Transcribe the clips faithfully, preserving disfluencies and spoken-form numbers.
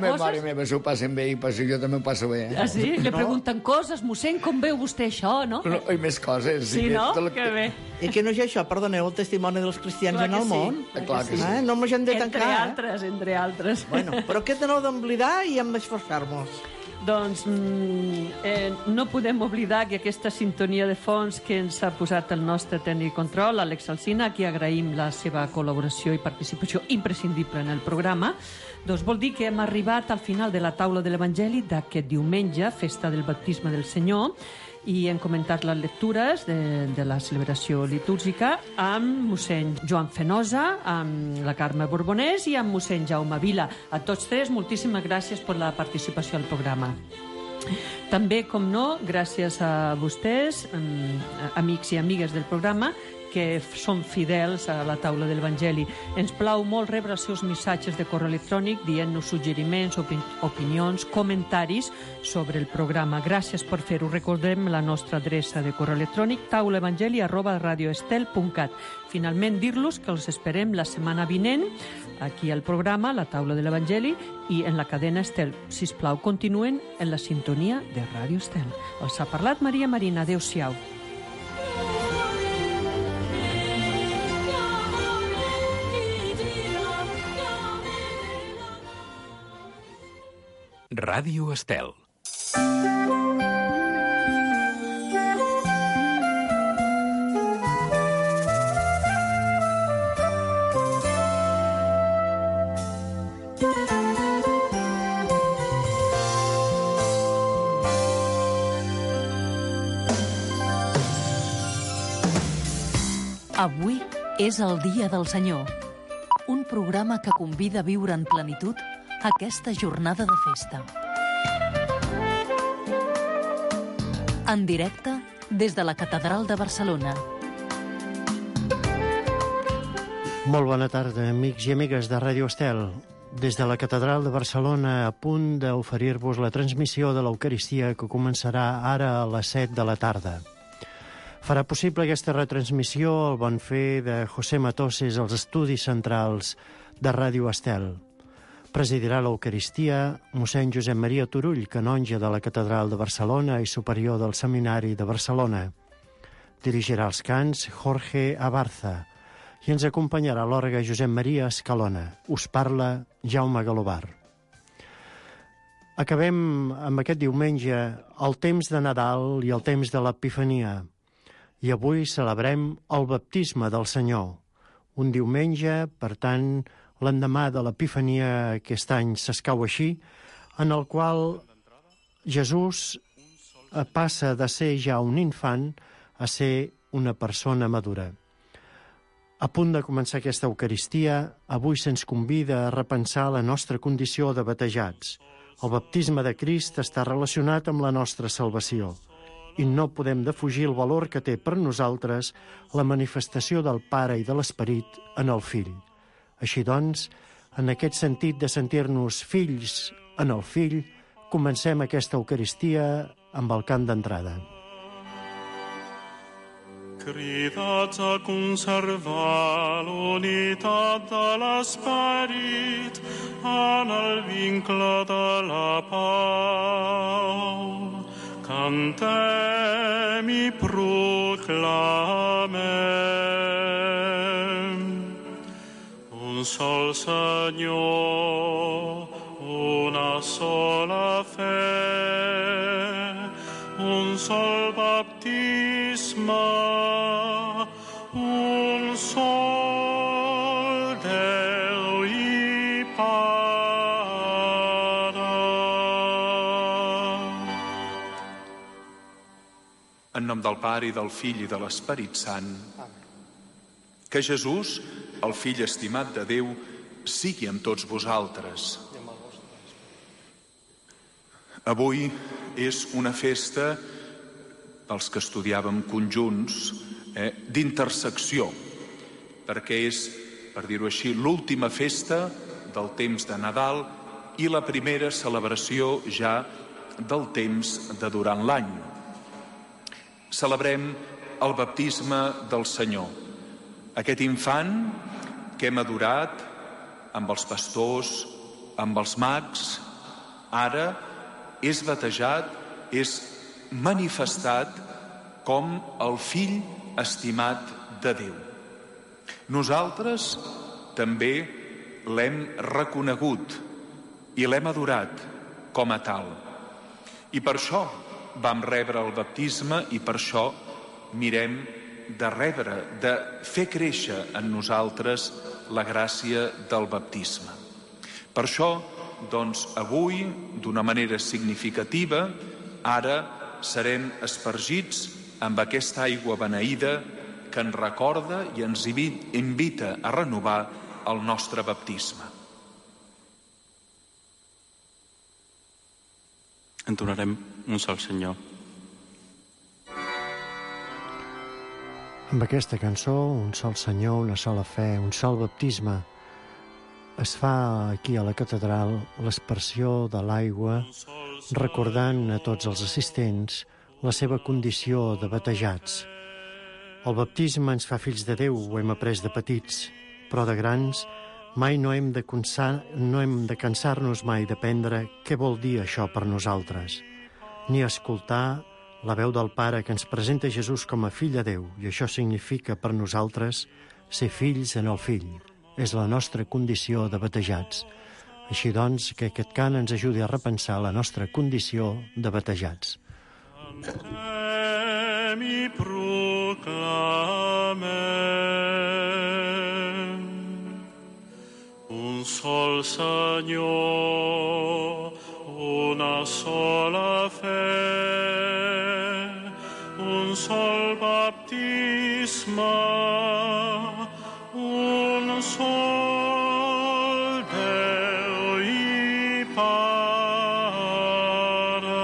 coses... La mare meva s'ho passen bé i jo també ho passo bé. Eh? Ah, sí? Li pregunten coses, mossèn, com veu vostè això, no? no I més coses. Sí, no? Que bé. I que no és això, perdoneu, el testimoni dels cristians en el món? Clar que sí. Eh? No ens hem de tancar, Entre altres, entre altres. Bueno, però aquest no d'oblidar i hem d'esforçar-nos. Doncs mm, eh, no podem oblidar que aquesta sintonia de fons que ens ha posat el nostre tècnic control, Àlex Alsina, a qui agraïm la seva col·laboració i participació imprescindible en el programa, doncs vol dir que hem arribat al final de la taula de l'Evangeli d'aquest diumenge, festa del baptisme del Senyor, i hem comentat les lectures de, de la celebració litúrgica amb mossèn Joan Fenosa, amb la Carme Borbonès i amb mossèn Jaume Vila. A tots tres, moltíssimes gràcies per la participació al programa. També, com no, gràcies a vostès, amics i amigues del programa, que són fidels a la taula de l'Evangeli. Ens plau molt rebre els seus missatges de correu electrònic dient-nos suggeriments, opi opinions, comentaris sobre el programa. Gràcies per fer-ho. Recordem la nostra adreça de correu electrònic taulaevangeli arroba radioestel punt cat. Finalment, dir-los que els esperem la setmana vinent aquí al programa, la taula de l'Evangeli, i en la cadena Estel. Sisplau, continuen en la sintonia de Ràdio Estel. Els ha parlat Maria Marina. Adéu-siau. Ràdio Estel. Avui és el Dia del Senyor, un programa que convida a viure en plenitud aquesta jornada de festa. En directe des de la Catedral de Barcelona. Molt bona tarda, amics i amigues de Ràdio Estel. Des de la Catedral de Barcelona, a punt d'oferir-vos la transmissió de l'Eucaristia que començarà ara a les set de la tarda. Farà possible aquesta retransmissió el bon fer de José Matoses als estudis centrals de Ràdio Estel. Presidirà l'Eucaristia mossèn Josep Maria Turull, canonge de la Catedral de Barcelona i superior del Seminari de Barcelona. Dirigirà els cants Jorge Abarza i ens acompanyarà l'orgue Josep Maria Escalona. Us parla Jaume Galobar. Acabem amb aquest diumenge el temps de Nadal i el temps de l'Epifania. I avui celebrem el baptisme del Senyor. Un diumenge, per tant, l'endemà de l'Epifania, aquest any s'escau així, en el qual Jesús passa de ser ja un infant a ser una persona madura. A punt de començar aquesta Eucaristia, avui se'ns convida a repensar la nostra condició de batejats. El baptisme de Crist està relacionat amb la nostra salvació i no podem defugir el valor que té per nosaltres la manifestació del Pare i de l'Esperit en el Fill. Així doncs, en aquest sentit de sentir-nos fills en el Fill, comencem aquesta Eucaristia amb el cant d'entrada. Cridats a conservar l'unitat de l'Esperit en el vincle de la pau. Cantem i proclamem un sol Senyor, una sola fe, un sol baptisme, un sol Déu i Pare. En nom del Pare i del Fill i de l'Esperit Sant. Que Jesús, el Fill estimat de Déu, sigui amb tots vosaltres. Avui és una festa, pels que estudiàvem conjunts, eh, d'intersecció, perquè és, per dir-ho així, l'última festa del temps de Nadal i la primera celebració ja del temps de durant l'any. Celebrem el baptisme del Senyor, aquest infant que hem adorat amb els pastors, amb els mags, Ara és batejat, és manifestat com el fill estimat de Déu. Nosaltres també l'hem reconegut i l'hem adorat com a tal. I per això vam rebre el baptisme i per això mirem de rebre, de fer créixer en nosaltres la gràcia del baptisme. Per això, doncs, avui, d'una manera significativa, ara serem espargits amb aquesta aigua beneïda que ens recorda i ens invita a renovar el nostre baptisme. Entonarem un sol Senyor. Amb aquesta cançó, un sol Senyor, una sola fe, un sol baptisme, es fa aquí a la catedral l'aspersió de l'aigua, recordant a tots els assistents la seva condició de batejats. El baptisme ens fa fills de Déu, ho hem après de petits, però de grans mai no hem de, consar, no hem de cansar-nos mai d'aprendre què vol dir això per nosaltres, ni escoltar la veu del Pare que ens presenta Jesús com a fill de Déu, i això significa per nosaltres ser fills en el Fill. És la nostra condició de batejats. Així doncs, que aquest cant ens ajudi a repensar la nostra condició de batejats. Cantem i proclamem un sol Senyor, una sola fe, un sol baptisme, un sol Déu i Pare.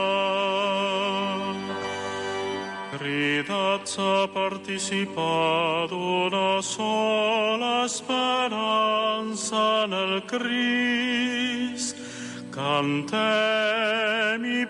Cridats a participar d'una sola esperança en el Crist, cantem i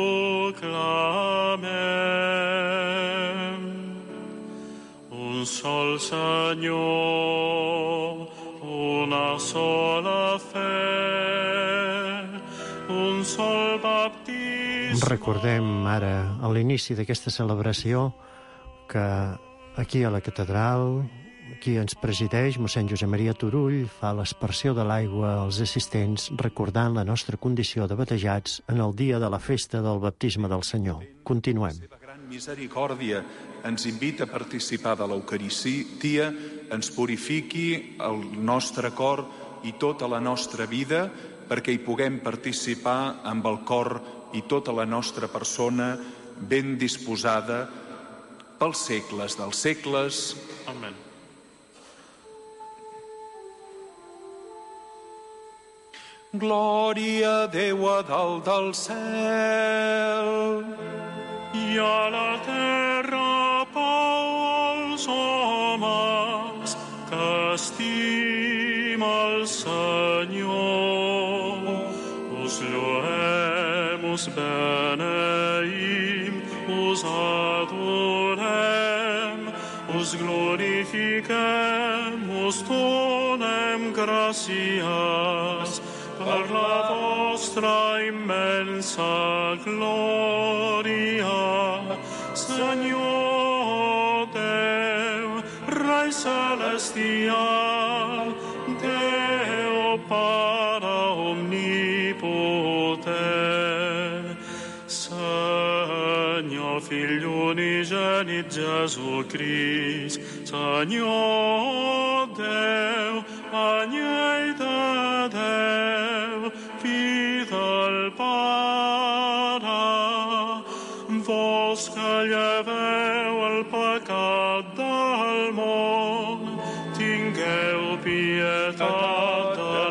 proclamem un sol Senyor, una sola fe, un sol baptisme. Recordem ara, a l'inici d'aquesta celebració, que aquí a la catedral, qui ens presideix, mossèn Josep Maria Turull, fa l'aspersió de l'aigua als assistents, recordant la nostra condició de batejats en el dia de la festa del baptisme del Senyor. Continuem. La seva gran misericòrdia ens invita a participar de l'Eucaristia, ens purifiqui el nostre cor i tota la nostra vida perquè hi puguem participar amb el cor i tota la nostra persona ben disposada pels segles dels segles. Amén. Glòria a Déu a dalt del cel i a la terra pau als homes que estima el Senyor. Us lloem, us beneïm, us adorem, us glorifiquem, us donem gràcies per la vostra immensa glòria. Senyor Déu, Rai celestial, Déu Pare omnipotent, Senyor Fill unigènit Jesucrist, Senyor Déu, anyell de Déu, Fill del Pare, vos que lleveu el pecat del món, tingueu pietat de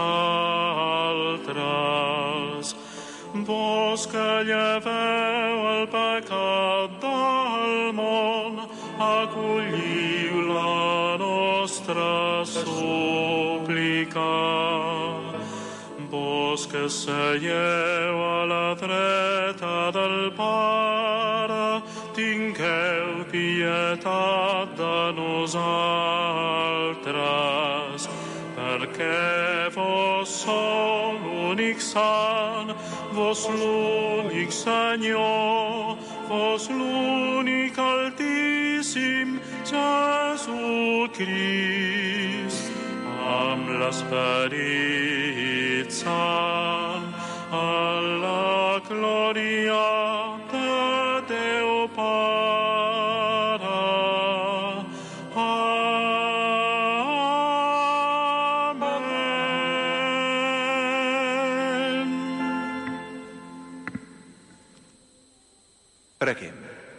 nosaltres. Vos que lleveu el pecat del món, acolliu la nostra súplica. Vos que seieu a la dreta del Pare, tingueu pietat de nosaltres, perquè vos sou l'únic sant, vos l'únic Senyor, vos l'únic Altíssim Jesucrist, amb l'Esperit Sant, a la glòria de Déu Pare. Amén. Preguem.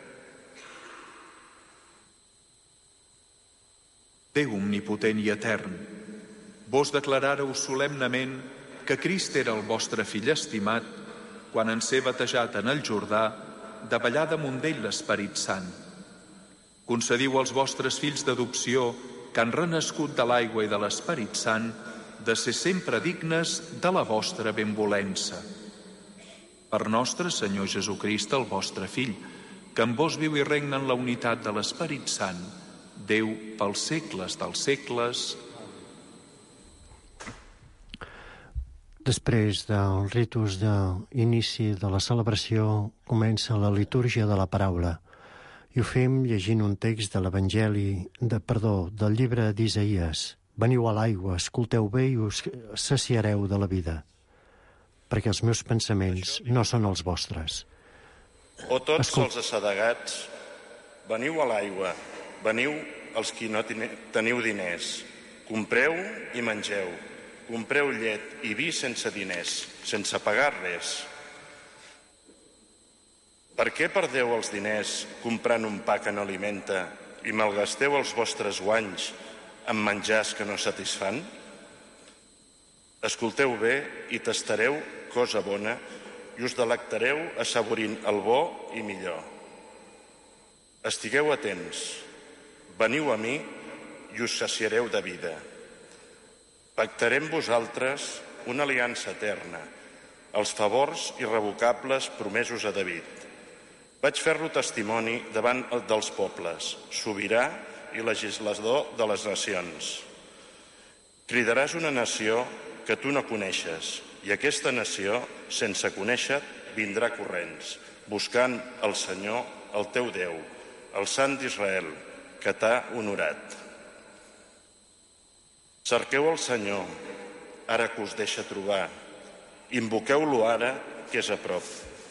Déu omnipotent i etern, vos declaràreu solemnement que Crist era el vostre fill estimat quan en ser batejat en el Jordà, davallar damunt d'ell l'Esperit Sant. Concediu als vostres fills d'adopció que han renascut de l'aigua i de l'Esperit Sant de ser sempre dignes de la vostra benvolença. Per nostre Senyor Jesucrist, el vostre Fill, que en vos viu i regna en la unitat de l'Esperit Sant, Déu pels segles dels segles. Després del ritus d'inici de la celebració comença la litúrgia de la paraula i ho fem llegint un text de l'Evangeli, de, perdó, del llibre d'Isaïes. Veniu a l'aigua, escolteu bé i us saciareu de la vida, perquè els meus pensaments no són els vostres. O tots Escol... els assedegats, veniu a l'aigua, veniu els qui no teniu diners, compreu i mengeu, compreu llet i vi sense diners, sense pagar res. Per què perdeu els diners comprant un pa que no alimenta i malgasteu els vostres guanys amb menjars que no satisfan? Escolteu bé i tastareu cosa bona i us delectareu assaborint el bo i millor. Estigueu atents, veniu a mi i us saciareu de vida. Pactaré amb vosaltres una aliança eterna, els favors irrevocables promesos a David. Vaig fer-lo testimoni davant dels pobles, sobirà i legislador de les nacions. Cridaràs una nació que tu no coneixes, i aquesta nació, sense conèixer, vindrà corrents, buscant el Senyor, el teu Déu, el Sant d'Israel, que t'ha honorat. Cerqueu el Senyor, ara que us deixa trobar. Invoqueu-lo ara, que és a prop.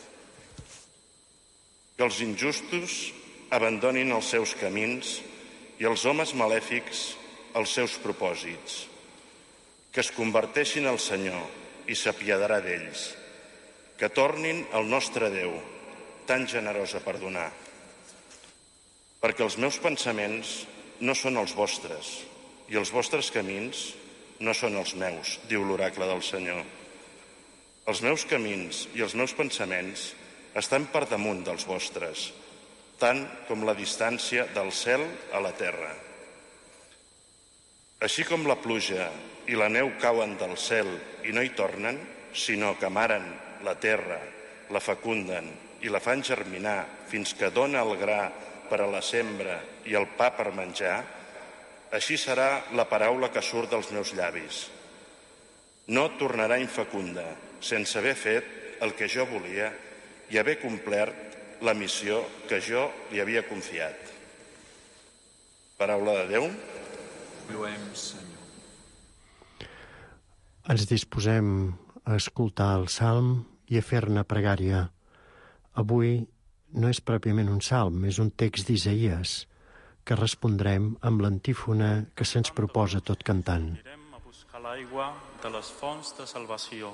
Que els injustos abandonin els seus camins i els homes malèfics els seus propòsits. Que es converteixin al Senyor i s'apiadarà d'ells. Que tornin al nostre Déu, tan generós a perdonar. Perquè els meus pensaments no són els vostres i els vostres camins no són els meus, diu l'oracle del Senyor. Els meus camins i els meus pensaments estan per damunt dels vostres, tant com la distància del cel a la terra. Així com la pluja i la neu cauen del cel i no hi tornen, sinó que amaren la terra, la fecunden i la fan germinar fins que dona el gra per a la sembra i el pa per menjar, així serà la paraula que surt dels meus llavis. No tornarà infecunda, sense haver fet el que jo volia i haver complert la missió que jo li havia confiat. Paraula de Déu. Lluem, Senyor. Ens disposem a escoltar el salm i a fer-ne pregària. Avui no és pròpiament un salm, és un text d'Isaïes, que respondrem amb l'antífona que se'ns proposa tot cantant. Anirem a buscar l'aigua de les fonts de salvació.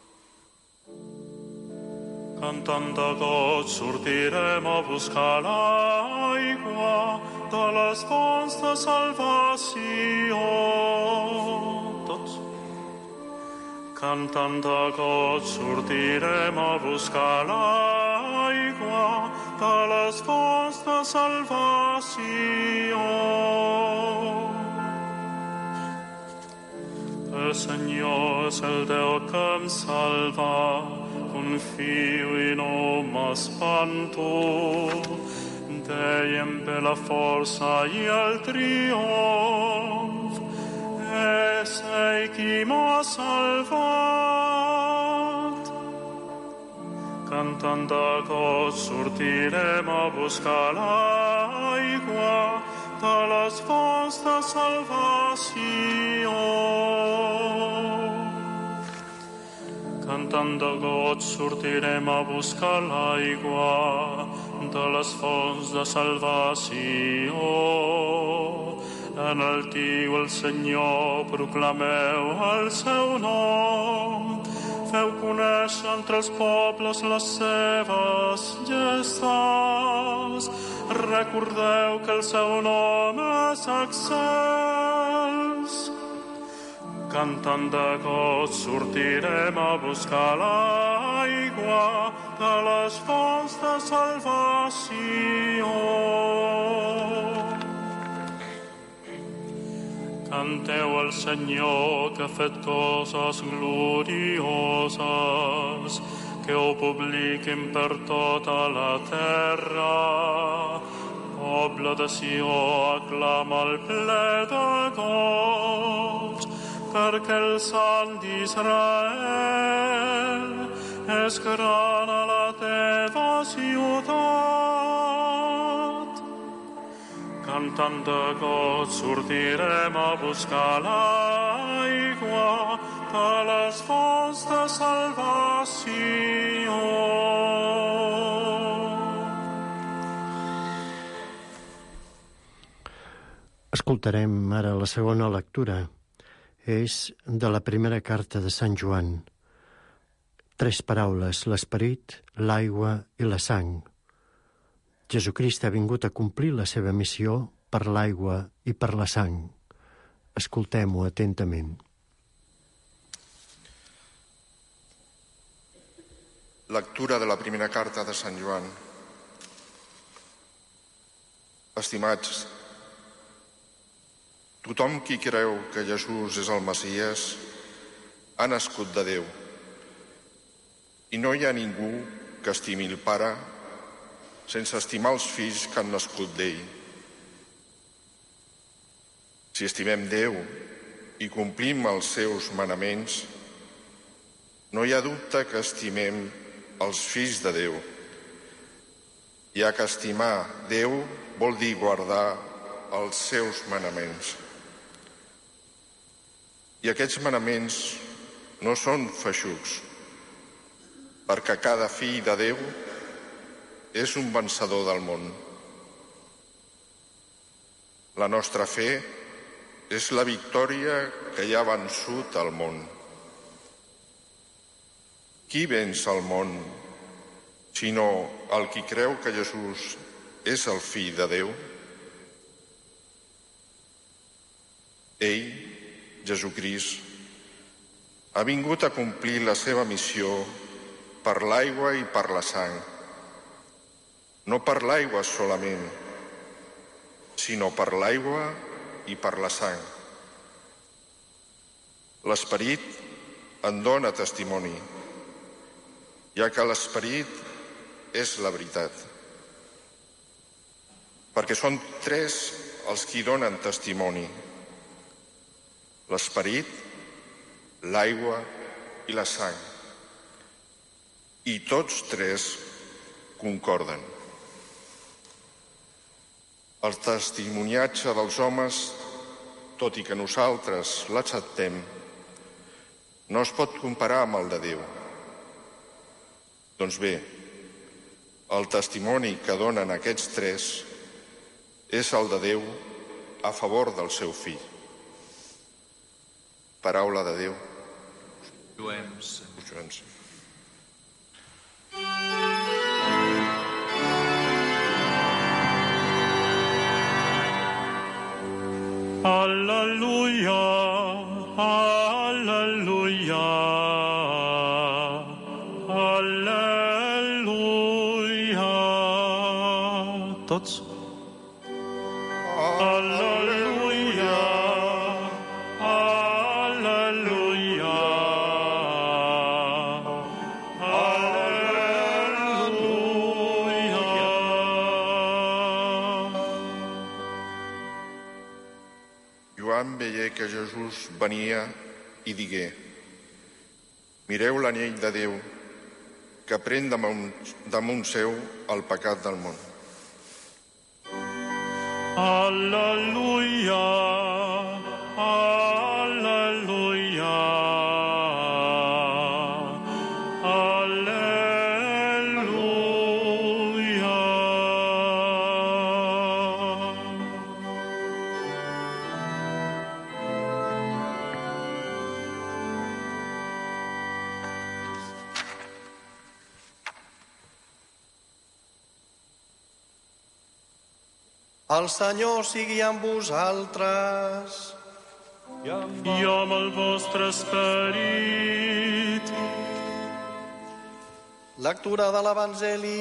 Cantant de goig sortirem a buscar l'aigua de les fonts de salvació. Tots. Cantant de goig sortirem a buscar l'aigua de les fonts de salvació. El Senyor és el Déu que em salva, confio i no m'espanto. D'ell em ve la força i el triomf. És ell qui m'ha salvat. Cantant de goig sortirem a buscar l'aigua de les fonts de salvació. Cantant de goig sortirem a buscar l'aigua de les fonts de salvació. Enaltiu el Senyor, proclameu el seu nom, feu conèixer entre els pobles les seves gestes. Recordeu que el seu nom és excels. Cantant de goig sortirem a buscar l'aigua de les fonts de salvació. Canteu al Senyor que ha fet coses glorioses, que ho publiquin per tota la terra. Poble de Sió, aclama el ple de goig, perquè el Sant d'Israel és gran a la teva ciutat. Cantant de goig sortirem a buscar l'aigua de les fonts de salvació. Escoltarem ara la segona lectura. És de la primera carta de Sant Joan. Tres paraules: l'esperit, l'aigua i la sang. Jesucrist ha vingut a complir la seva missió per l'aigua i per la sang. Escoltem-ho atentament. Lectura de la primera carta de Sant Joan. Estimats, tothom qui creu que Jesús és el Messies ha nascut de Déu. I no hi ha ningú que estimi el Pare sense estimar els fills que han nascut d'ell. Si estimem Déu i complim els seus manaments, no hi ha dubte que estimem els fills de Déu, ja que estimar Déu vol dir guardar els seus manaments. I aquests manaments no són feixucs, perquè cada fill de Déu és un vencedor del món. La nostra fe és la victòria que ja ha vençut el món. Qui venç el món, sinó el qui creu que Jesús és el Fill de Déu? Ell, Jesucrist, ha vingut a complir la seva missió per l'aigua i per la sang. No per l'aigua solament, sinó per l'aigua i per la sang. L'Esperit en dona testimoni, ja que l'Esperit és la veritat. Perquè són tres els qui donen testimoni: l'Esperit, l'aigua i la sang. I tots tres concorden. El testimoniatge dels homes, tot i que nosaltres l'acceptem, no es pot comparar amb el de Déu. Doncs bé, el testimoni que donen aquests tres és el de Déu a favor del seu fill. Paraula de Déu. Us juem. Alleluia, alleluia, alleluia. Tots? Alleluia, alleluia, Joan veié que Jesús venia i digué: mireu l'anyell de Déu que pren damunt, damunt seu el pecat del món. Al·leluia, al·leluia, al·leluia. El Senyor sigui amb vosaltres. I amb el vostre esperit. Lectura de l'Evangeli.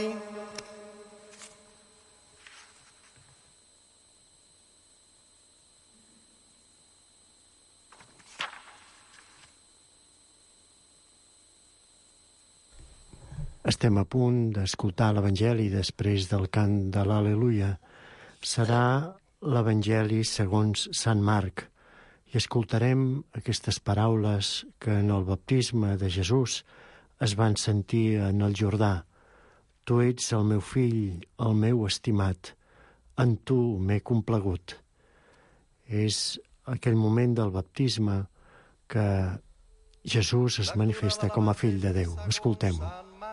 Estem a punt d'escoltar l'Evangeli després del cant de l'Al·leluia. Serà l'Evangeli segons Sant Marc i escoltarem aquestes paraules que en el baptisme de Jesús es van sentir en el Jordà. Tu ets el meu fill, el meu estimat, en tu m'he complagut. És aquell moment del baptisme que Jesús es manifesta com a fill de Déu. Escoltem-ho.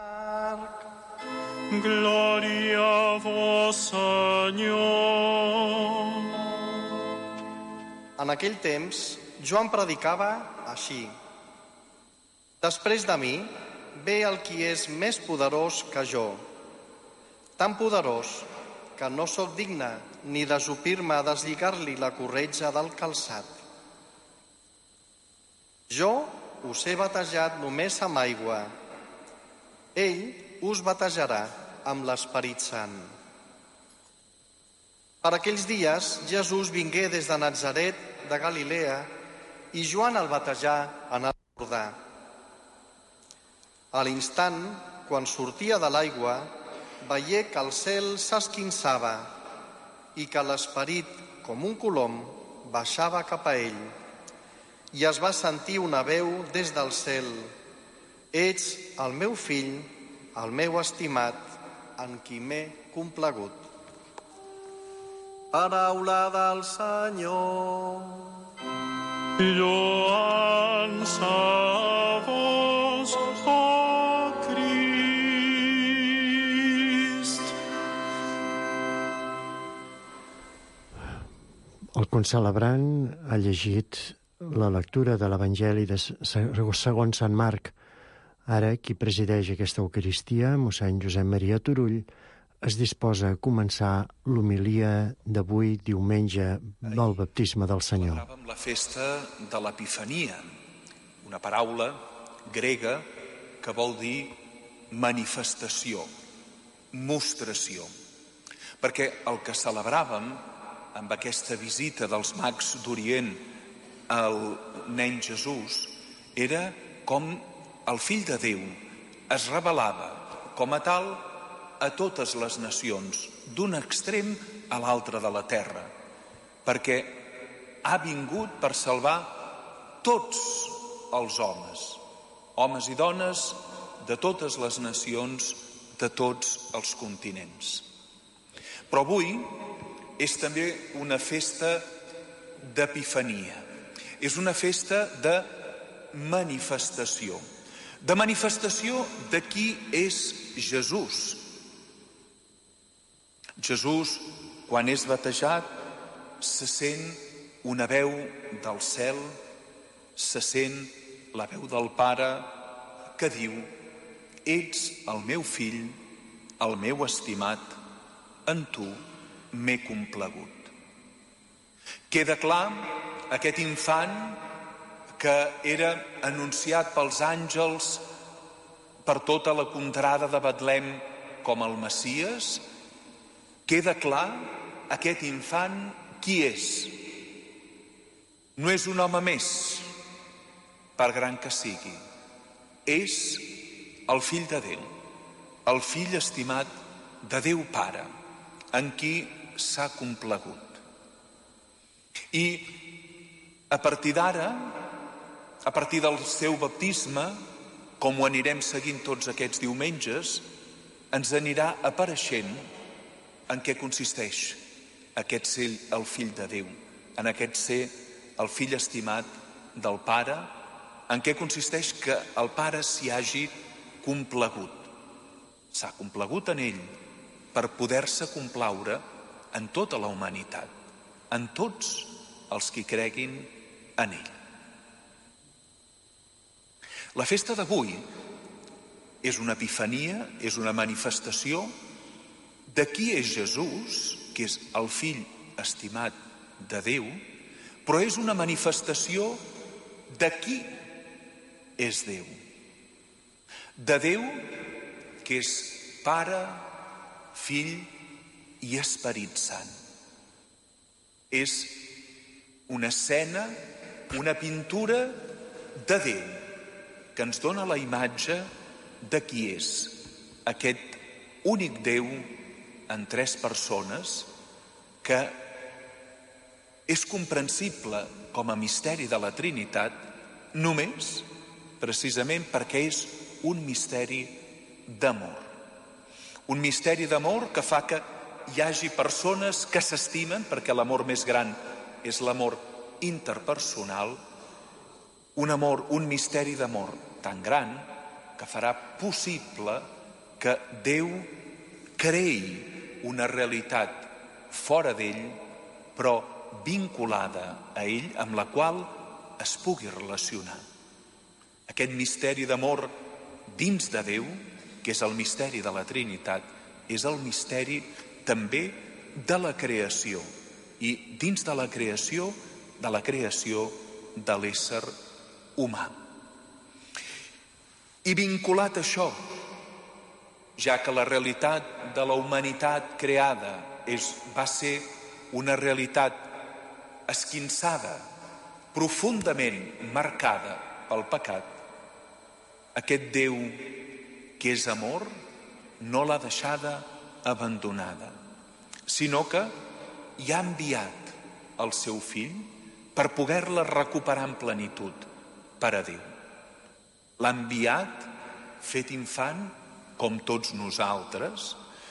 Glòria a vos, Senyor. En aquell temps, Joan predicava així. Després de mi, ve el qui és més poderós que jo, tan poderós que no sóc digne ni desupir-me a deslligar-li la corretja del calçat. Jo us he batejat només amb aigua. Ell us batejarà amb l'Esperit Sant. Per aquells dies, Jesús vingué des de Natzaret de Galilea i Joan el batejà en el Jordà. A l'instant, quan sortia de l'aigua, veié que el cel s'esquinçava i que l'Esperit, com un colom, baixava cap a ell. I es va sentir una veu des del cel: Ets el meu fill, el meu estimat, en qui m'he complagut. Paraula del Senyor. Lloança a vos, o Crist. El concelebrant ha llegit la lectura de l'Evangeli de segons Sant Marc. Ara, qui presideix aquesta Eucaristia, mossèn Josep Maria Turull, es disposa a començar l'homilia d'avui, diumenge, del baptisme del Senyor. Celebràvem la festa de l'Epifania, una paraula grega que vol dir manifestació, mostració. Perquè el que celebràvem amb aquesta visita dels mags d'Orient al nen Jesús era com el fill de Déu es revelava com a tal a totes les nacions, d'un extrem a l'altre de la terra, perquè ha vingut per salvar tots els homes, homes i dones de totes les nacions, de tots els continents. Però avui és també una festa d'Epifania, és una festa de manifestació, de manifestació de qui és Jesús. Jesús, quan és batejat, se sent una veu del cel, se sent la veu del Pare que diu: ets el meu fill, el meu estimat, en tu m'he complagut. Queda clar aquest infant que era anunciat pels àngels per tota la contrada de Betlem com el Messies. Queda clar aquest infant qui és. No és un home més, per gran que sigui. És el fill de Déu, el fill estimat de Déu Pare, en qui s'ha complagut. I a partir d'ara, a partir del seu baptisme, com ho anirem seguint tots aquests diumenges, ens anirà apareixent en què consisteix aquest ser el fill de Déu, en aquest ser el fill estimat del Pare, en què consisteix que el Pare s'hi hagi complagut. S'ha complagut en ell per poder-se complaure en tota la humanitat, en tots els qui creguin en ell. La festa d'avui és una epifania, és una manifestació de qui és Jesús, que és el fill estimat de Déu, però és una manifestació de qui és Déu. De Déu, que és Pare, Fill i Esperit Sant. És una escena, una pintura de Déu, que ens dona la imatge de qui és aquest únic Déu en tres persones, que és comprensible com a misteri de la Trinitat només, precisament perquè és un misteri d'amor. Un misteri d'amor que fa que hi hagi persones que s'estimen, perquè l'amor més gran és l'amor interpersonal, un amor, un misteri d'amor tan gran que farà possible que Déu creï una realitat fora d'ell, però vinculada a ell, amb la qual es pugui relacionar. Aquest misteri d'amor dins de Déu, que és el misteri de la Trinitat, és el misteri també de la creació, i dins de la creació, de la creació de l'ésser humà. I vinculat a això, ja que la realitat de la humanitat creada és, va ser una realitat esquinçada, profundament marcada pel pecat, aquest Déu que és amor no l'ha deixada abandonada, sinó que hi ha enviat el seu fill per poder-la recuperar en plenitud per a Déu. L'ha enviat fet infant, com tots nosaltres,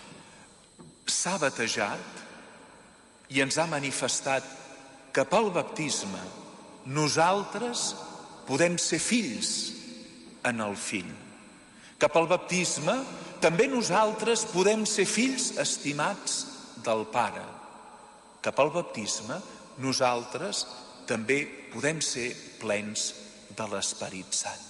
s'ha batejat i ens ha manifestat que pel baptisme nosaltres podem ser fills en el fill. Que pel baptisme també nosaltres podem ser fills estimats del Pare. Que pel baptisme nosaltres també podem ser plens de l'Esperit Sant.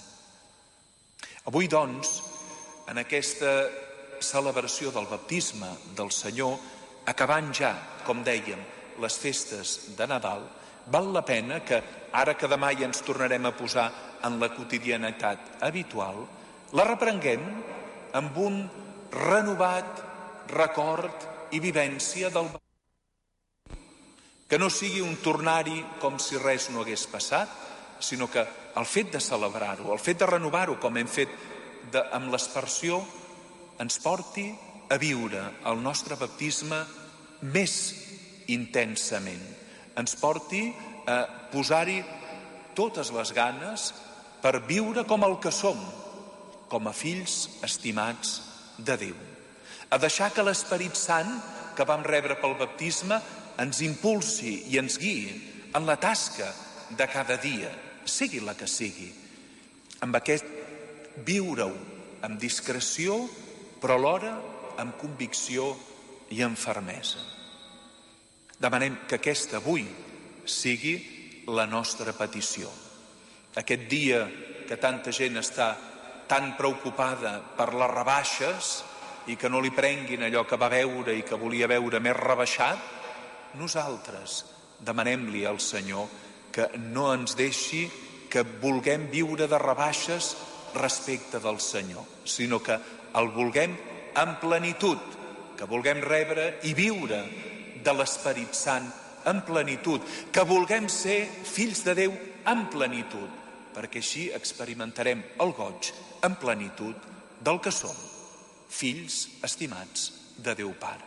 Avui, doncs, en aquesta celebració del baptisme del Senyor, acabant ja, com dèiem, les festes de Nadal, val la pena que, ara que demà ja ens tornarem a posar en la quotidianitat habitual, la reprenguem amb un renovat record i vivència del baptisme. Que no sigui un tornar-hi com si res no hagués passat, sinó que el fet de celebrar-ho, el fet de renovar-ho, com hem fet de, amb l'aspersió, ens porti a viure el nostre baptisme més intensament. Ens porti a posar-hi totes les ganes per viure com el que som, com a fills estimats de Déu. A deixar que l'Esperit Sant que vam rebre pel baptisme ens impulsi i ens guiï en la tasca de cada dia, sigui la que sigui, amb aquest viure-ho amb discreció, però alhora amb convicció i amb fermesa. Demanem que aquesta avui sigui la nostra petició. Aquest dia que tanta gent està tan preocupada per les rebaixes i que no li prenguin allò que va veure i que volia veure més rebaixat, nosaltres demanem-li al Senyor que no ens deixi que vulguem viure de rebaixes respecte del Senyor, sinó que el vulguem en plenitud, que vulguem rebre i viure de l'Esperit Sant en plenitud, que vulguem ser fills de Déu en plenitud, perquè així experimentarem el goig en plenitud del que som, fills estimats de Déu Pare.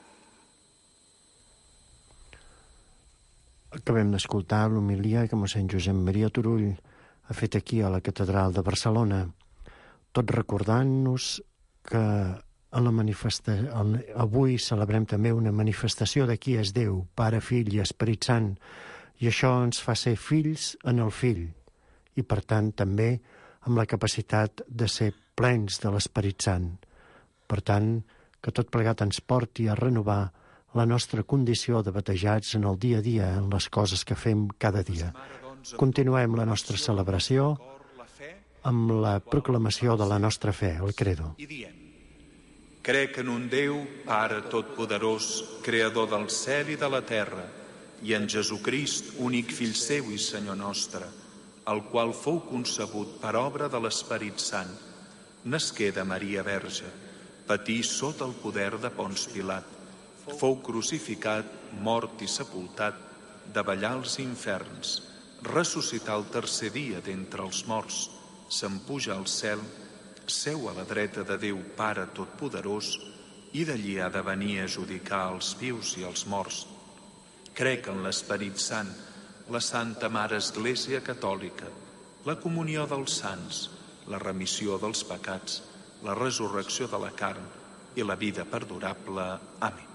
Acabem d'escoltar l'homilia que mossèn Josep Maria Turull ha fet aquí a la Catedral de Barcelona. tot recordant-nos que en la manifesta... avui celebrem també una manifestació de qui és Déu, Pare, Fill i Esperit Sant, i això ens fa ser fills en el Fill, i per tant també amb la capacitat de ser plens de l'Esperit Sant. Per tant, que tot plegat ens porti a renovar la nostra condició de batejats en el dia a dia, en les coses que fem cada dia. Continuem la nostra celebració amb la proclamació de la nostra fe, el Credo. I diem: crec en un Déu, Pare Totpoderós, Creador del cel i de la terra, i en Jesucrist, únic Fill seu i Senyor nostre, el qual fou concebut per obra de l'Esperit Sant, nasqué de Maria Verge, patí sota el poder de Pons Pilat, fou crucificat, mort i sepultat, davallar als inferns, ressuscitar el tercer dia d'entre els morts, s'empuja al cel, seu a la dreta de Déu Pare Totpoderós, i d'allí ha de venir a judicar els vius i els morts. Crec en l'Esperit Sant, la Santa Mare Església Catòlica, la comunió dels sants, la remissió dels pecats, la resurrecció de la carn i la vida perdurable. Amén.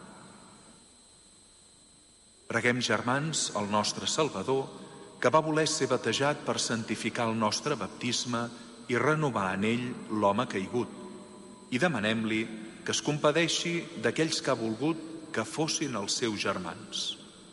Preguem, germans, al nostre Salvador, que va voler ser batejat per santificar el nostre baptisme i renovar en ell l'home caigut. I demanem-li que es compadeixi d'aquells que ha volgut que fossin els seus germans.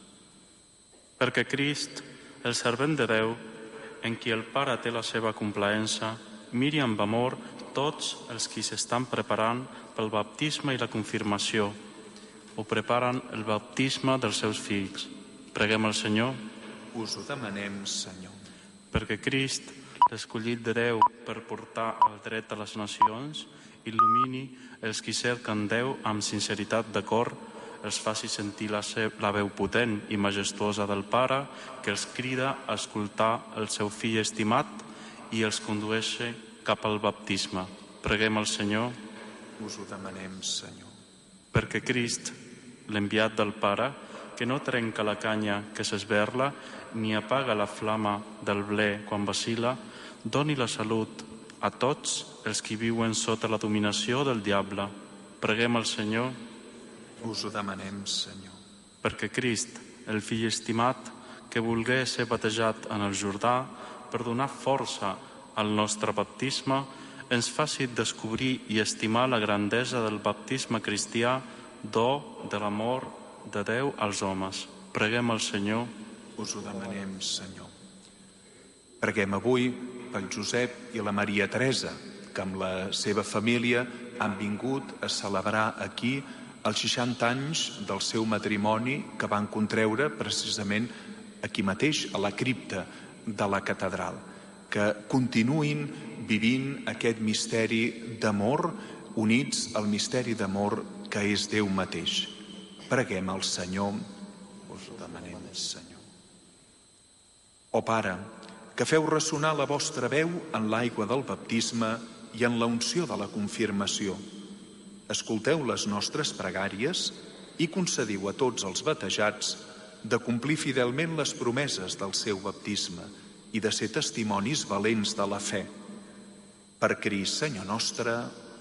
Perquè Crist, el servent de Déu, en qui el Pare té la seva complaença, miri amb amor tots els qui s'estan preparant pel baptisme i la confirmació, o preparen el baptisme dels seus fills. Preguem al Senyor. Us ho demanem, Senyor. Perquè Crist, l'escollit de Déu per portar el dret a les nacions, il·lumini els qui cerquen Déu amb sinceritat de cor, els faci sentir la, se- la veu potent i majestuosa del Pare, que els crida a escoltar el seu fill estimat i els condueixi cap al baptisme. Preguem al Senyor. Us ho demanem, Senyor. Perquè Crist, l'enviat del Pare, que no trenca la canya que s'esberla ni apaga la flama del ble quan vacila, doni la salut a tots els qui viuen sota la dominació del diable. Preguem al Senyor. Us ho demanem, Senyor. Perquè Crist, el fill estimat, que volgué ser batejat en el Jordà per donar força al nostre baptisme, ens faci descobrir i estimar la grandesa del baptisme cristià, do de l'amor de Déu als homes. Preguem al Senyor. Us ho demanem, Senyor. Preguem avui pel Josep i la Maria Teresa, que amb la seva família han vingut a celebrar aquí els seixanta anys del seu matrimoni, que van contreure precisament aquí mateix, a la cripta de la catedral. Que continuïn vivint aquest misteri d'amor, units al misteri d'amor que és Déu mateix. Preguem al Senyor. Us ho demanem, Senyor. Ó Pare, que feu ressonar la vostra veu en l'aigua del baptisme i en la unció de la confirmació. Escolteu les nostres pregàries i concediu a tots els batejats de complir fidelment les promeses del seu baptisme i de ser testimonis valents de la fe. Per Crist, Senyor nostre.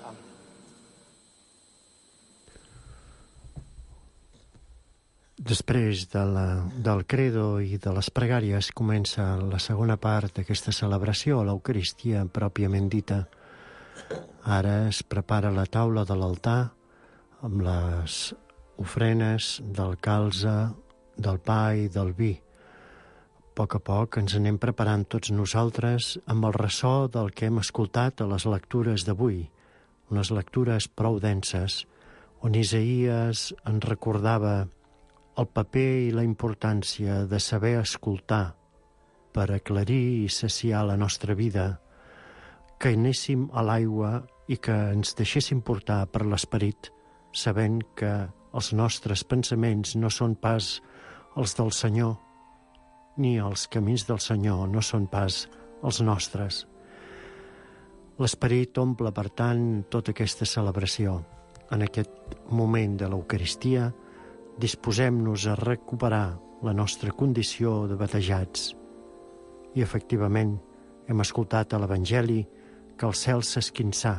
Després de la, del credo i de les pregàries comença la segona part d'aquesta celebració, l'Eucaristia pròpiament dita. Ara es prepara la taula de l'altar amb les ofrenes del calze, del pa i del vi. A poc a poc ens anem preparant tots nosaltres amb el ressò del que hem escoltat a les lectures d'avui, unes lectures prou denses, on Isaïes ens recordava el paper i la importància de saber escoltar per aclarir i saciar la nostra vida, que anéssim a l'aigua i que ens deixéssim portar per l'esperit, sabent que els nostres pensaments no són pas els del Senyor, ni els camins del Senyor no són pas els nostres. L'esperit omple, per tant, tota aquesta celebració. En aquest moment de l'Eucaristia, disposem-nos a recuperar la nostra condició de batejats. I, efectivament, hem escoltat a l'Evangeli que que el cel s'esquinçà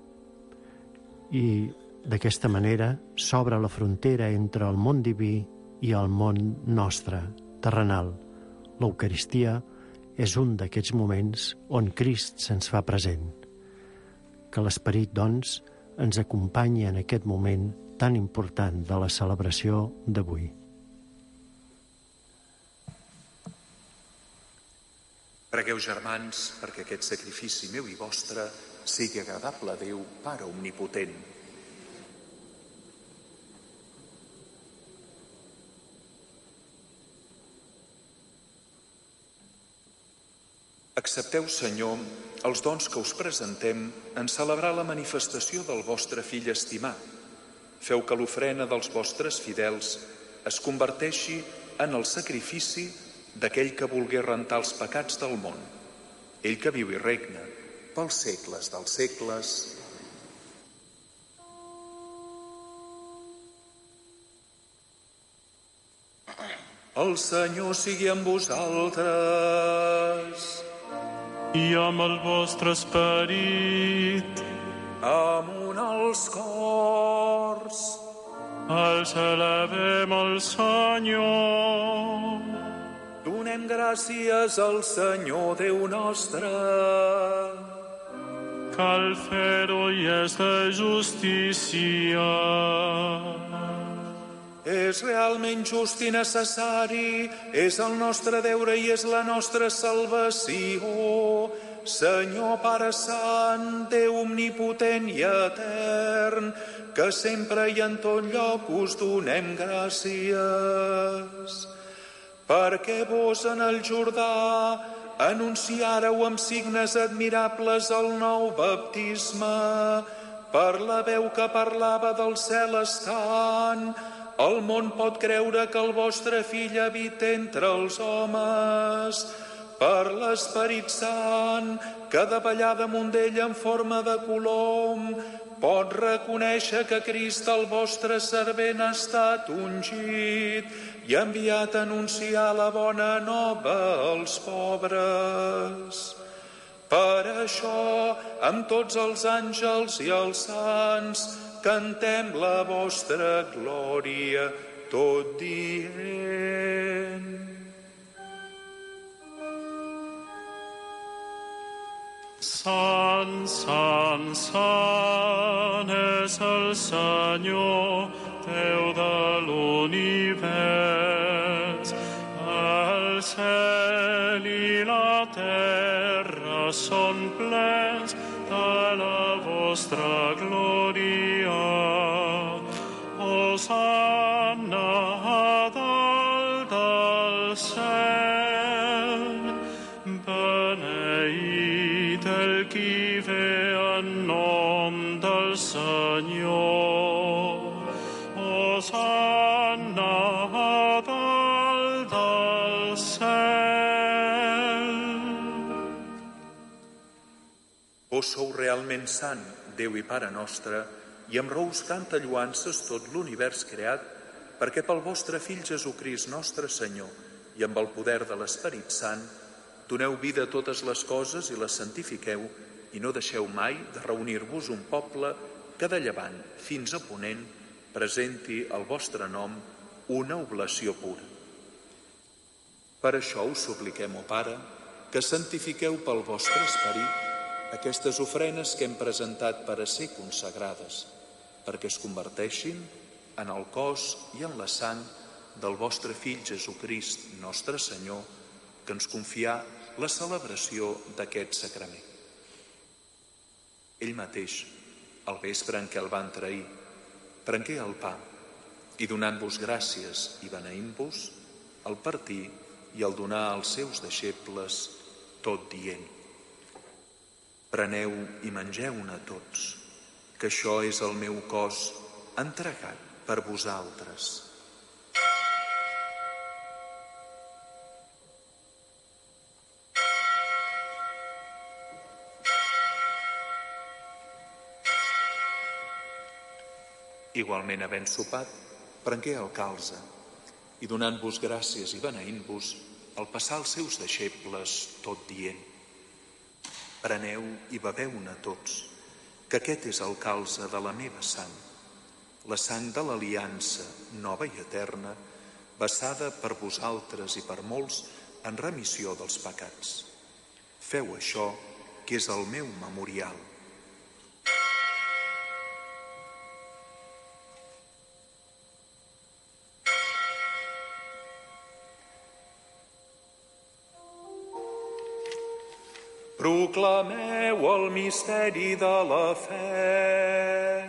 i d'aquesta manera s'obre la frontera entre el món diví i el món nostre, terrenal. L'Eucaristia és un d'aquests moments on Crist se'ns fa present. Que l'Esperit, doncs, ens acompanyi en aquest moment tan important de la celebració d'avui. Pregueu, germans, perquè aquest sacrifici meu i vostre sigui agradable a Déu, Pare Omnipotent. Accepteu, Senyor, els dons que us presentem en celebrar la manifestació del vostre Fill estimat. Feu que l'ofrena dels vostres fidels es converteixi en el sacrifici d'aquell que volgué rentar els pecats del món. Ell que viu i regna pels segles dels segles. El Senyor sigui amb vosaltres. I amb el vostre esperit. Amunt els cors. Els elevem al Senyor. Donem gràcies al Senyor Déu nostre. Cal fer-ho i és de justícia. És realment just i necessari, és el nostre deure i és la nostra salvació. Senyor Pare Sant, Déu omnipotent i etern, que sempre i en tot lloc us donem gràcies. Perquè vos en el Jordà anunciàreu amb signes admirables el nou baptisme, per la veu que parlava del cel estant, el món pot creure que el vostre Fill habita entre els homes. Per l'Esperit Sant, que davallà damunt d'ell en forma de colom, pot reconèixer que Crist, el vostre servent, ha estat ungit i enviat a anunciar la bona nova als pobres. Per això, amb tots els àngels i els sants, cantem la vostra glòria tot dient. Sant, sant, sant és el Senyor, Déu de l'univers. El cel i la terra són plens de la vostra glòria. Hosanna a dalt del cel. Beneït el qui ve en nom del Senyor. Hosanna a dalt del cel. Vos sou realment sant, Déu i Pare nostre, i amb raó us canta lloances tot l'univers creat, perquè pel vostre Fill Jesucrist nostre Senyor i amb el poder de l'Esperit Sant doneu vida a totes les coses i les santifiqueu i no deixeu mai de reunir-vos un poble que de llevant fins a ponent presenti al vostre nom una oblació pura. Per això us supliquem, ó Pare, que santifiqueu pel vostre Esperit aquestes ofrenes que hem presentat per a ser consagrades, perquè es converteixin en el cos i en la sang del vostre Fill Jesucrist, nostre Senyor, que ens confià la celebració d'aquest sacrament. Ell mateix, al vespre en què el van trair, prengué el pa i donant-vos gràcies i beneint-vos, el partí i el donar als seus deixebles, tot dient: preneu i mengeu-ne tots, que això és el meu cos entregat per vosaltres. Igualment, havent sopat, prengué el calze i donant-vos gràcies i beneint-vos, el passà als seus deixebles, tot dient: Preneu i beveu-ne tots, que aquest és el calze de la meva sang, la sang de l'aliança nova i eterna, vessada per vosaltres i per molts en remissió dels pecats. Feu això, que és el meu memorial. Proclameu el misteri de la fe.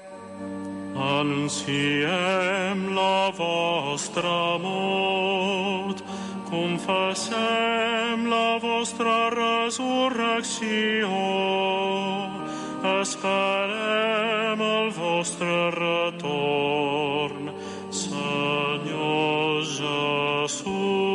Anunciem la vostra mort, confessem la vostra resurrecció, esperem el vostre retorn, Senyor Jesús.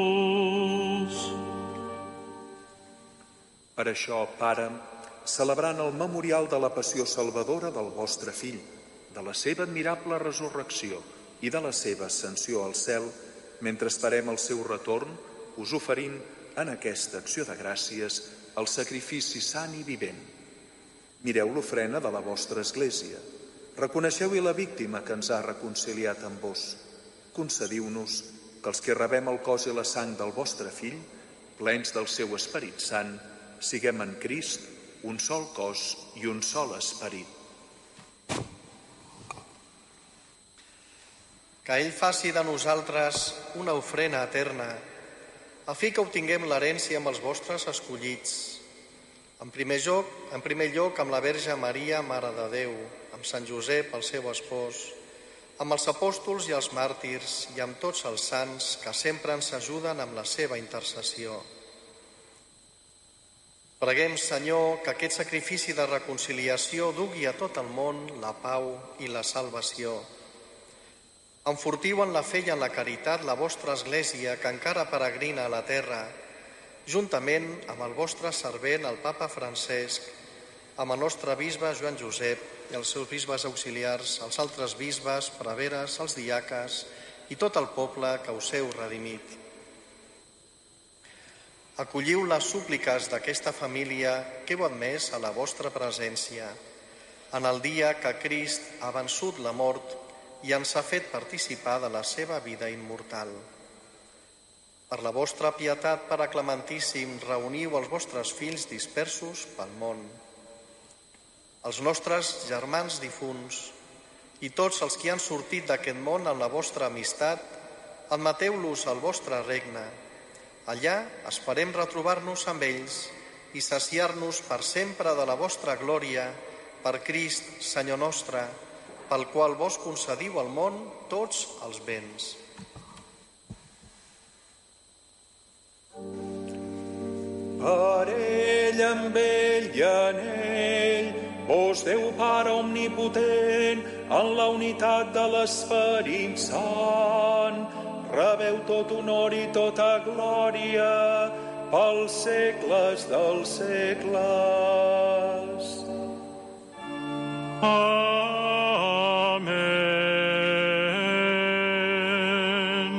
Per això, Pare, celebrant el memorial de la passió salvadora del vostre Fill, de la seva admirable resurrecció i de la seva ascensió al cel, mentre esperem el seu retorn, us oferim en aquesta acció de gràcies el sacrifici sant i vivent. Mireu l'ofrena de la vostra Església. Reconeixeu-hi la víctima que ens ha reconciliat amb vos. Concediu-nos que els que rebem el cos i la sang del vostre Fill, plens del seu Esperit Sant, siguem en Crist un sol cos i un sol esperit. Que ell faci de nosaltres una ofrena eterna, a fi que obtinguem l'herència amb els vostres escollits. En primer lloc, en primer lloc amb la Verge Maria, Mare de Déu, amb Sant Josep, el seu espòs, amb els apòstols i els màrtirs i amb tots els sants que sempre ens ajuden amb la seva intercessió. Preguem, Senyor, que aquest sacrifici de reconciliació dugui a tot el món la pau i la salvació. Enfortiu en la fe i en la caritat la vostra Església, que encara peregrina a la terra, juntament amb el vostre servent, el papa Francesc, amb el nostre bisbe Joan Josep i els seus bisbes auxiliars, els altres bisbes, preveres, els diaques i tot el poble que us heu redimit. Acolliu les súpliques d'aquesta família que heu admès a la vostra presència en el dia que Crist ha vençut la mort i ens ha fet participar de la seva vida immortal. Per la vostra pietat, Pare Clementíssim, reuniu els vostres fills dispersos pel món, els nostres germans difunts i tots els que han sortit d'aquest món en la vostra amistat, admeteu-los al vostre regne. Allà esperem retrobar-nos amb ells i saciar-nos per sempre de la vostra glòria, per Crist, Senyor nostre, pel qual vos concediu al món tots els béns. Per ell, amb ell i en ell, vos Déu Pare omnipotent, en la unitat de l'Esperit Sant, rebeu tot honor i tota glòria pels segles dels segles. Amén.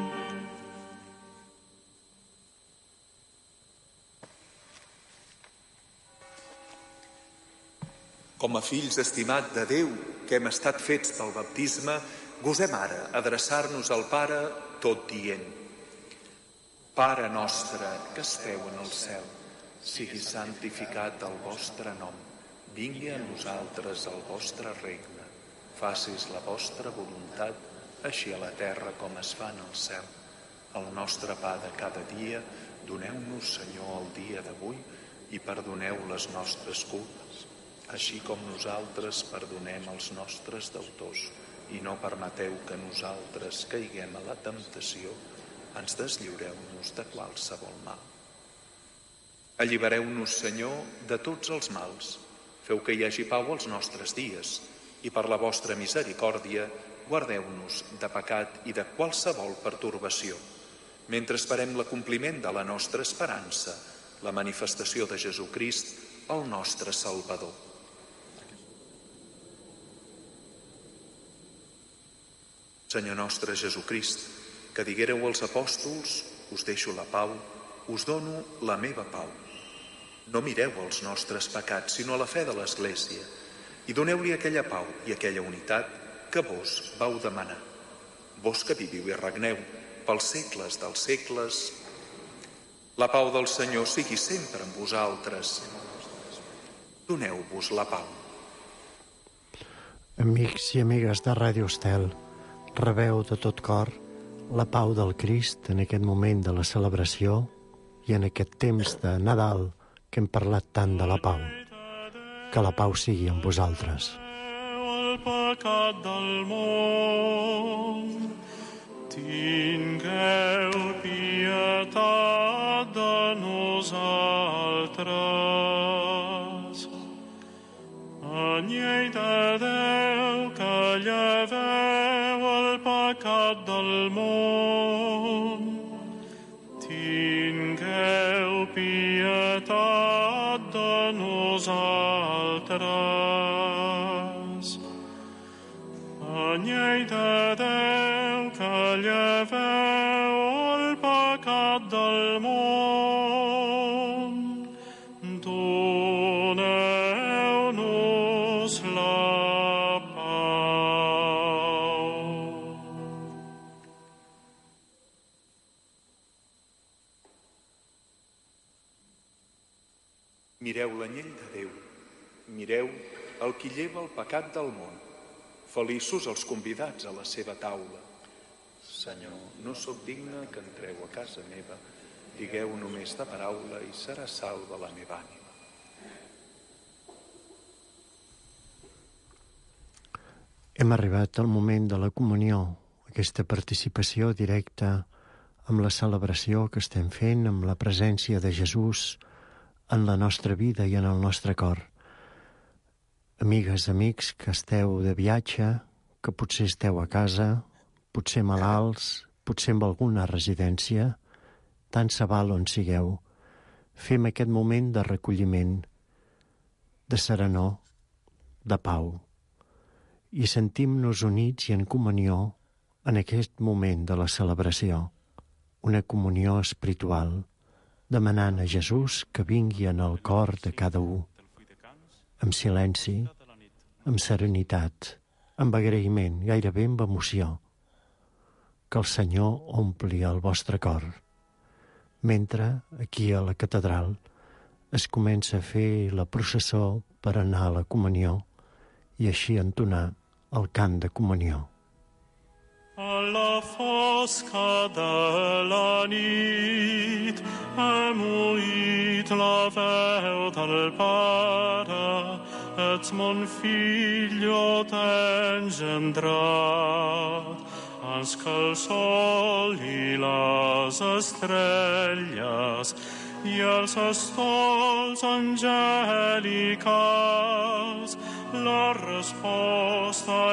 Com a fills estimat de Déu, que hem estat fets pel baptisme, gosem ara adreçar-nos al Pare tot dient: Pare nostre que esteu en el cel, sigui santificat el vostre nom, vingui a nosaltres el vostre regne, facis la vostra voluntat, així a la terra com es fa en el cel. El nostre pa de cada dia, doneu-nos, Senyor, el dia d'avui, i perdoneu les nostres culpes, així com nosaltres perdonem els nostres deutors. I no permeteu que nosaltres caiguem a la temptació, ens deslliureu-nos de qualsevol mal. Allibereu-nos, Senyor, de tots els mals. Feu que hi hagi pau als nostres dies i per la vostra misericòrdia guardeu-nos de pecat i de qualsevol pertorbació, mentre esperem l'acompliment de la nostra esperança, la manifestació de Jesucrist, el nostre Salvador. Senyor nostre Jesucrist, que diguéreu als apòstols: us deixo la pau, us dono la meva pau. No mireu els nostres pecats, sinó a la fe de l'Església, i doneu-li aquella pau i aquella unitat que vos vau demanar. Vos que viviu i regneu pels segles dels segles, la pau del Senyor sigui sempre amb vosaltres. Doneu-vos la pau. Amics i amigues de Ràdio Estel, rebeu de tot cor la pau del Crist en aquest moment de la celebració i en aquest temps de Nadal que hem parlat tant de la pau. Que la pau sigui amb vosaltres. El pecat del món, tingueu pietat de nosaltres. Anyell de Déu, que lleveu el pecat del món, tingueu pietat de nosaltres. Anyell de Déu, que lleveu el pecat del món, doneu-nos la pau. Mireu l'anyell de Déu, mireu el qui lleva el pecat del món. Feliços els convidats a la seva taula. Senyor, no sóc digne que entreu a casa meva. Digueu només de paraula i serà salva la meva ànima. Hem arribat al moment de la comunió, aquesta participació directa amb la celebració que estem fent, amb la presència de Jesús en la nostra vida i en el nostre cor. Amigues, amics, que esteu de viatge, que potser esteu a casa, potser malalts, potser en alguna residència, tant se val on sigueu. Fem aquest moment de recolliment, de serenor, de pau, i sentim-nos units i en comunió en aquest moment de la celebració, una comunió espiritual, demanant a Jesús que vingui en el cor de cada un, amb silenci, amb serenitat, amb agraïment, gairebé amb emoció, que el Senyor ompli el vostre cor. Mentre, aquí a la catedral, es comença a fer la processó per anar a la comunió i així entonar el cant de comunió. A la fosca de la nit hem oït la veu del Pare, ets mon figlio t'ha engendrat, ans que el sol i les estrelles i els estols angelicals la resposta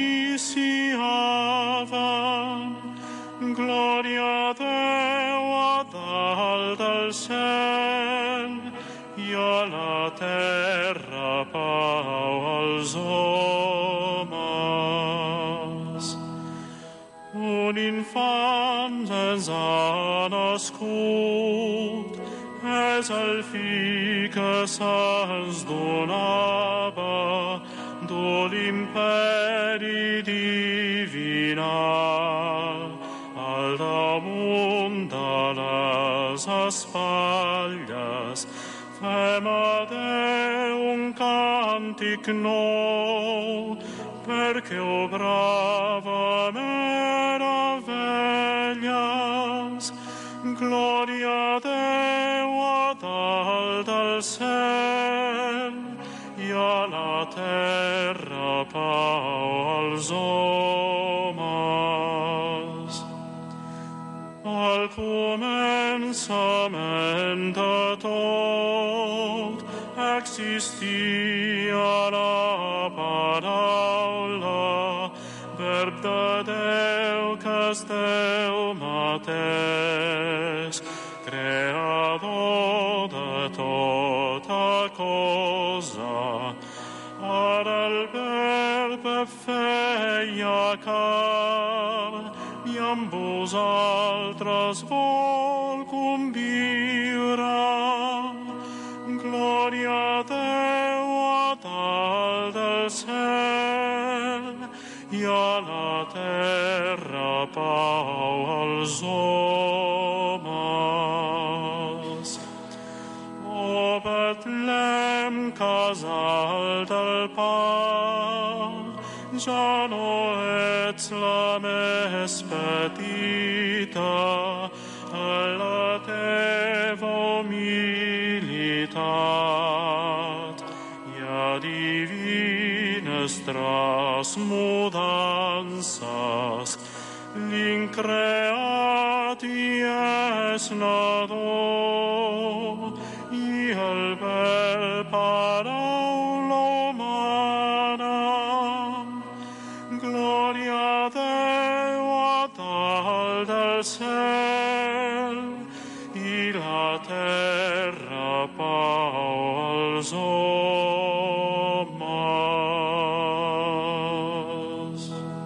iniciaven. Glòria a Déu a dalt del cel i a la terra pau als homes. Un infant ens ha nascut, és el fill que se'ns donava, du l'imperi divinal al damunt de les espatlles. Fem a Déu un càntic nou, perquè obrava meravelles. Glòria a Déu a dalt del cel i a la terra pau als homes. Al començament de tot existia la paraula, verb de Déu que és Déu mateix, creador de tota cosa. Ara el verb feia carn i amb vosaltres vol conviure. Glòria a Déu a dalt del cel i a la terra pau als homes. O Betlem, casal del pa, ja no ets la més petita a la teva humilitat. Hi ha divines trasmudances, l'increat hi és nadó, i el bel paraula humana. Glòria a Déu a dalt del cel i la terra pau als homes.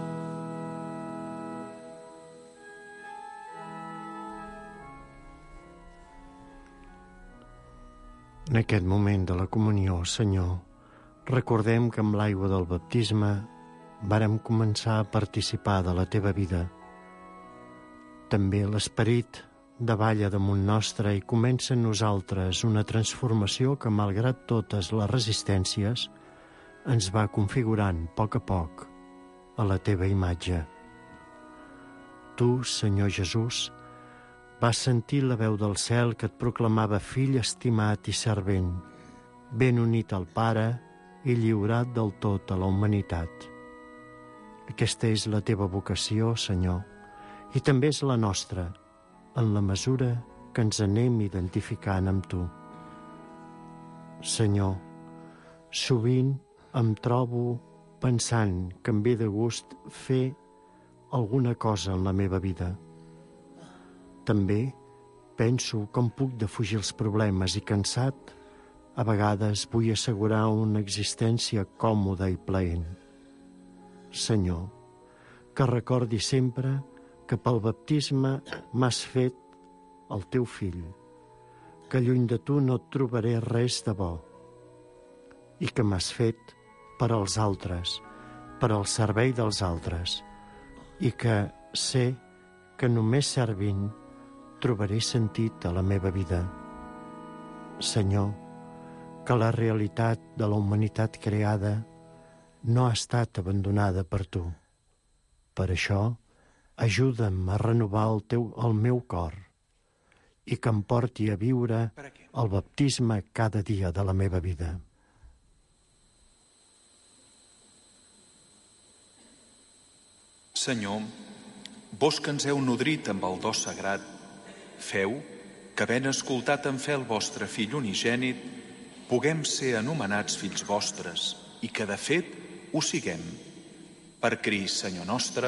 En aquest moment de la comunió, Senyor, recordem que amb l'aigua del baptisme vàrem començar a participar de la Teva vida. També l'Esperit davalla damunt nostre i comença en nosaltres una transformació que, malgrat totes les resistències, ens va configurant a poc a poc a la Teva imatge. Tu, Senyor Jesús, vas sentir la veu del cel que et proclamava fill estimat i servent, ben unit al Pare i lliurat del tot a la humanitat. Aquesta és la Teva vocació, Senyor, i també és la nostra, en la mesura que ens anem identificant amb Tu. Senyor, sovint em trobo pensant que em ve de gust fer alguna cosa en la meva vida. També penso com puc defugir els problemes i, cansat, a vegades vull assegurar una existència còmoda i plaent. Senyor, que recordi sempre que pel baptisme m'has fet el Teu fill, que lluny de Tu no et trobaré res de bo, i que m'has fet per als altres, per al servei dels altres, i que sé que només servint trobaré sentit a la meva vida. Senyor, que la realitat de la humanitat creada no ha estat abandonada per Tu. Per això, ajuda'm a renovar el, teu, el meu cor i que em porti a viure el baptisme cada dia de la meva vida. Senyor, vos que ens heu nodrit amb el do sagrat, feu que, havent escoltat en fe el vostre Fill unigènit, puguem ser anomenats fills vostres i que, de fet, ho siguem. Per Crist, Senyor nostre.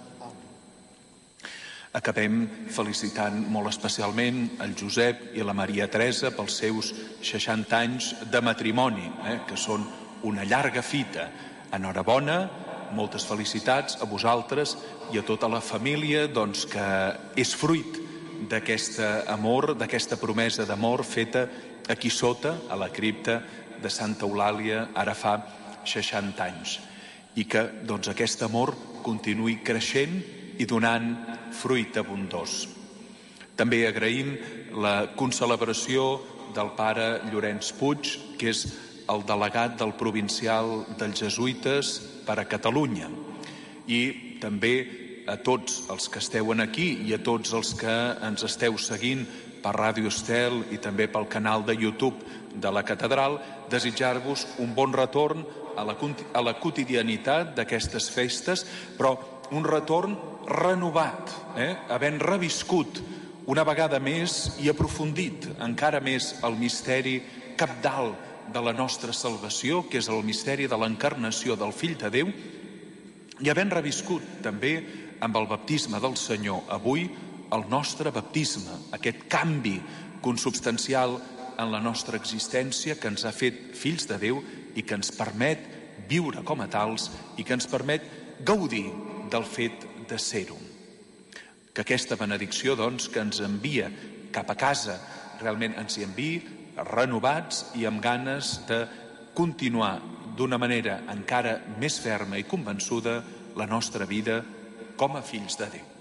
Acabem felicitant molt especialment el Josep i la Maria Teresa pels seus seixanta anys de matrimoni, eh, que són una llarga fita. Enhorabona, moltes felicitats a vosaltres i a tota la família, doncs, que és fruit d'aquest amor, d'aquesta promesa d'amor feta aquí sota, a la cripta de Santa Eulàlia, ara fa seixanta anys. I que, doncs, aquest amor continuï creixent i donant fruit abundós. També agraïm la concelebració del pare Llorenç Puig, que és el delegat del provincial dels jesuïtes per a Catalunya. I també a tots els que esteu aquí i a tots els que ens esteu seguint per Ràdio Estel i també pel canal de YouTube de la Catedral, desitjar-vos un bon retorn a la, a la quotidianitat d'aquestes festes, però un retorn renovat, eh? havent reviscut una vegada més i aprofundit encara més el misteri cabdal de la nostra salvació, que és el misteri de l'encarnació del Fill de Déu, i havent reviscut també amb el baptisme del Senyor avui el nostre baptisme, aquest canvi consubstancial en la nostra existència que ens ha fet fills de Déu i que ens permet viure com a tals i que ens permet gaudir del fet de ser-ho. Que aquesta benedicció, doncs, que ens envia cap a casa, realment ens hi enviï renovats i amb ganes de continuar d'una manera encara més ferma i convençuda la nostra vida com a fills de Déu.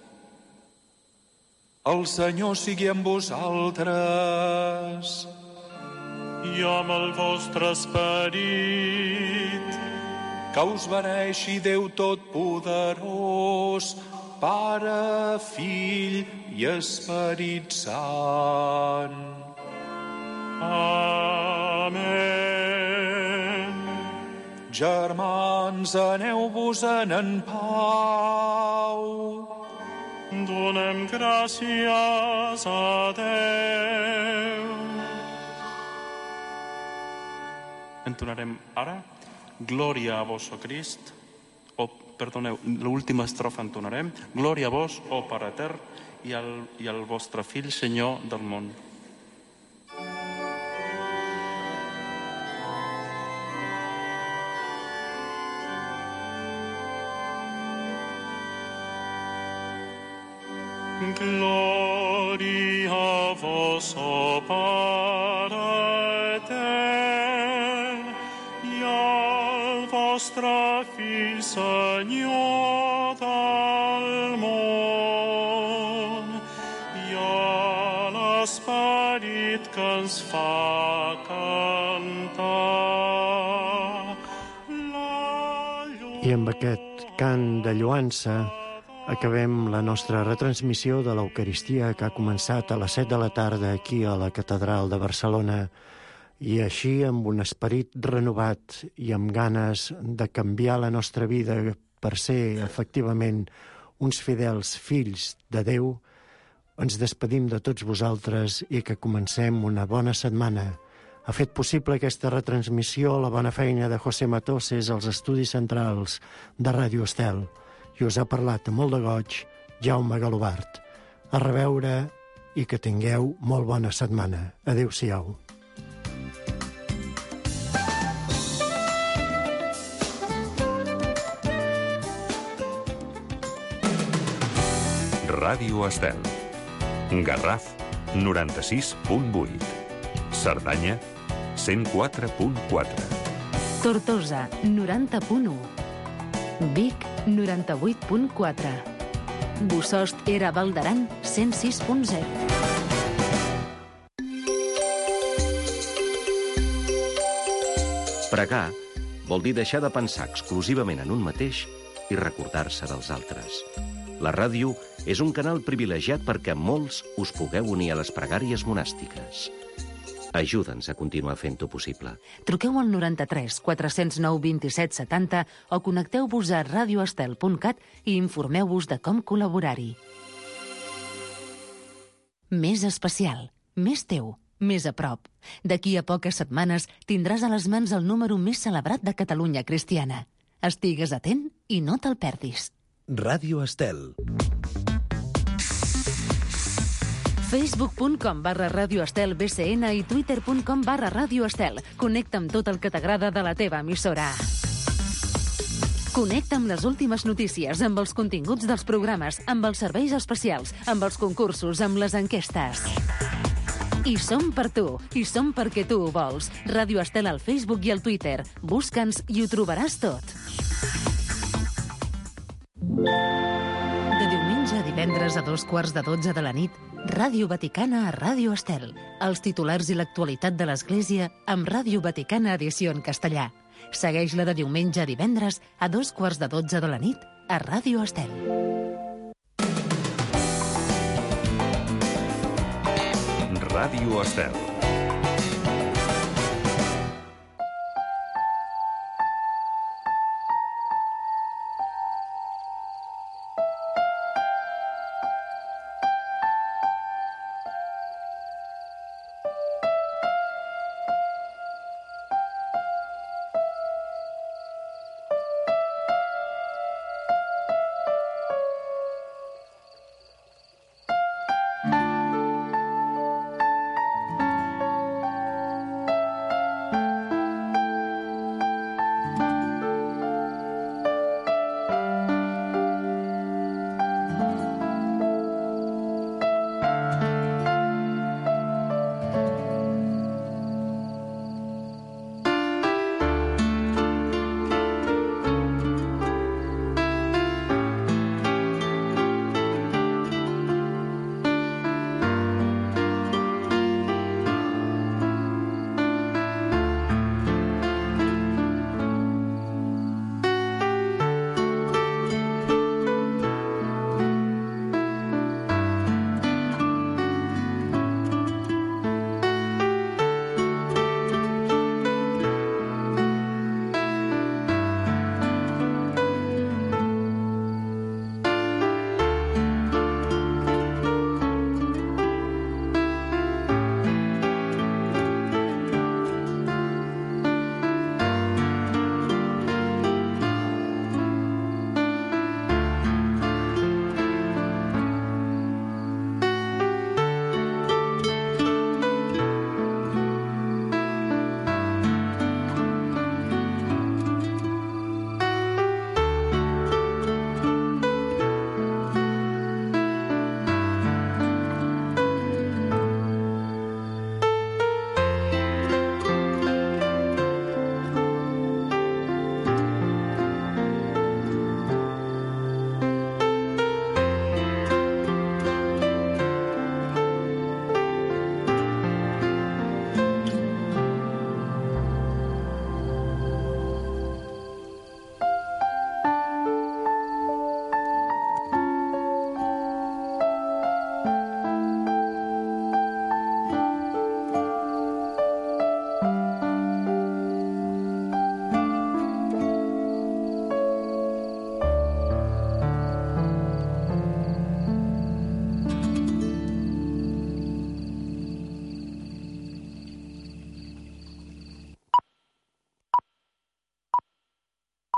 El Senyor sigui amb vosaltres. I amb el vostre esperit. Que us beneixi Déu Totpoderós, Pare, Fill i Esperit Sant. Amén. Germans, aneu-vos-en en pau. Donem gràcies a Déu. Entonarem ara Glòria a vos, o Crist, o, perdoneu, l'última estrofa entonarem. Glòria a vos, o Pare etern, i al, i al vostre Fill, Senyor del món. Glòria a vos, o Pare etern, i al vostre Fill, Senyor del món, i a l'Esperit que ens fa cantar la llum. I amb aquest cant de lloança acabem la nostra retransmissió de l'Eucaristia, que ha començat a les set de la tarda aquí a la Catedral de Barcelona, i així amb un esperit renovat i amb ganes de canviar la nostra vida per ser efectivament uns fidels fills de Déu, ens despedim de tots vosaltres i que comencem una bona setmana. Ha fet possible aquesta retransmissió la bona feina de José Matoses als estudis centrals de Ràdio Estel. I us ha parlat amb molt de goig Jaume Galobart. A reveure i que tingueu molt bona setmana. Adéu-siau. Ràdio Estel. Garraf, noranta-sis punt vuit. Cerdanya, cent quatre punt quatre. Tortosa, noranta punt u. Vic, noranta-vuit punt quatre. Bossòst era Val d'Aran, cent sis punt zero. Pregar vol dir deixar de pensar exclusivament en un mateix i recordar-se dels altres. La ràdio és un canal privilegiat perquè molts us pugueu unir a les pregàries monàstiques. Ajuda'ns a continuar fent-ho possible. Truqueu al noranta-tres quatre-cents nou vint-i-set setanta o connecteu-vos a radioestel punt cat i informeu-vos de com col·laborar-hi. Més especial, més teu, més a prop. D'aquí a poques setmanes tindràs a les mans el número més celebrat de Catalunya cristiana. Estigues atent i no te'l perdis. Ràdio Estel. facebook punt com barra Ràdio Estel B C N i twitter punt com barra Ràdio Estel. Connecta amb tot el que t'agrada de la teva emissora. Connecta amb les últimes notícies, amb els continguts dels programes, amb els serveis especials, amb els concursos, amb les enquestes. I som per tu, i som perquè tu ho vols. Ràdio Estel al Facebook i al Twitter. Busca'ns i ho trobaràs tot. De diumenge a divendres a dos quarts de dotze de la nit, Ràdio Vaticana a Ràdio Estel. Els titulars i l'actualitat de l'Església amb Ràdio Vaticana edició en castellà. Segueix-la de diumenge a divendres a dos quarts de dotze de la nit a Ràdio Estel. Ràdio Estel.